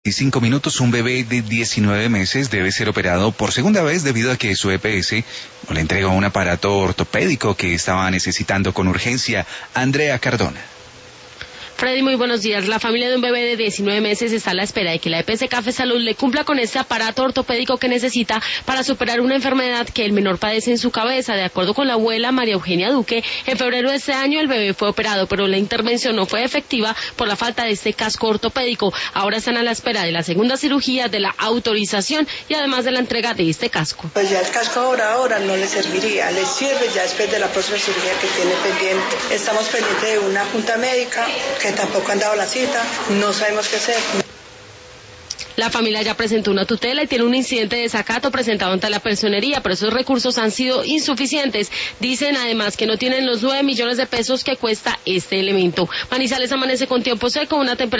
5 minutos, un bebé de 19 meses debe ser operado por segunda vez debido a que su EPS no le entregó un aparato ortopédico que estaba necesitando con urgencia. Andrea Cardona. Freddy, muy buenos días. La familia de un bebé de 19 meses está a la espera de que la EPS Café Salud le cumpla con este aparato ortopédico que necesita para superar una enfermedad que el menor padece en su cabeza. De acuerdo con la abuela María Eugenia Duque, en febrero de este año el bebé fue operado, pero la intervención no fue efectiva por la falta de este casco ortopédico. Ahora están a la espera de la segunda cirugía, de la autorización y además de la entrega de este casco. Pues ya el casco ahora no le serviría, le sirve ya después de la próxima cirugía que tiene pendiente. Estamos pendientes de una junta médica que tampoco han dado la cita, no sabemos qué hacer. La familia ya presentó una tutela y tiene un incidente de desacato presentado ante la personería, pero esos recursos han sido insuficientes. Dicen además que no tienen los 9 millones de pesos que cuesta este elemento. Manizales amanece con tiempo seco, una temperatura